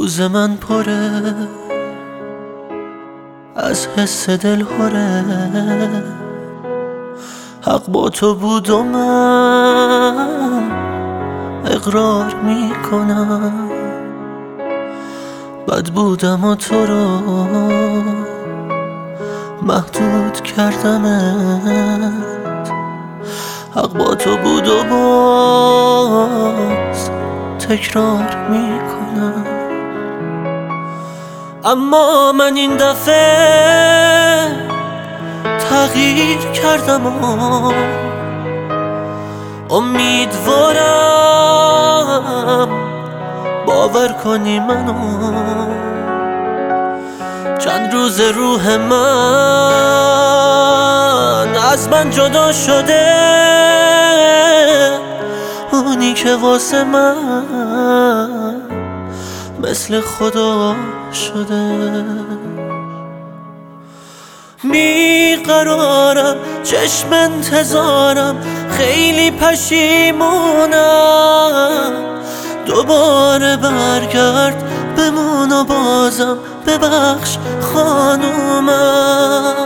روز من پره از حس دل هره، حق با تو بود و من اقرار میکنم. بد بودم و تو رو محدود کردمت، حق با تو بود و باز تکرار میکنم. اما من این دفعه تغییر کردم و امیدوارم باور کنی منو. چند روز روح من از من جدا شده، اونی که واسه من مثل خدا شده. بیقرارم، چشم انتظارم، خیلی پشیمونم. دوباره برگرد بمون و بازم ببخش خانومم.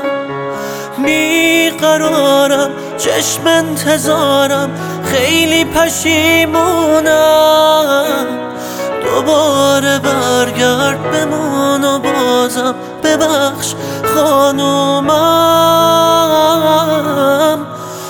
بیقرارم، چشم انتظارم، خیلی پشیمونم. دوباره برگرد بمون و بازم ببخش خانومم.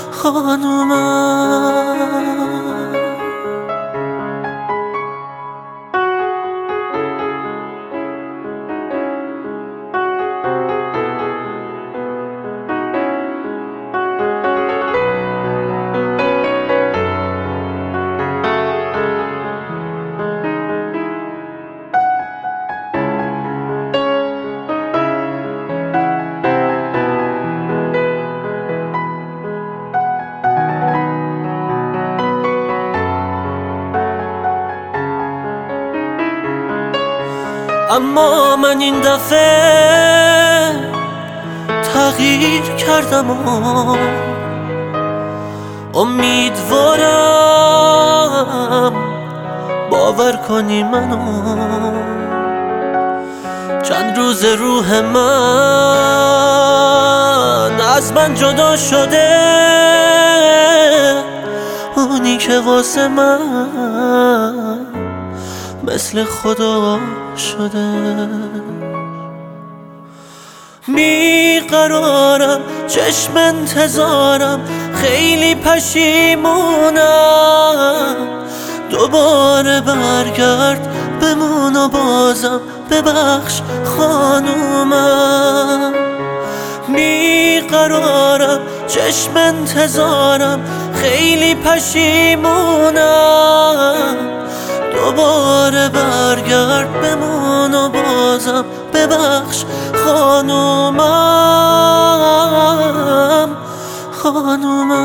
اما من این دفعه تغییر کردم و امیدوارم باور کنی منو. چند روز روح من از من جدا شده، اونی که واسه من مثل خدا شده. بیقرارم، چشم انتظارم، خیلی پشیمونم. دوباره برگرد بمون و بازم ببخش خانومم. بیقرارم، چشم انتظارم، خیلی پشیمونم. دوباره برگرد بمون و بازم ببخش خانومم.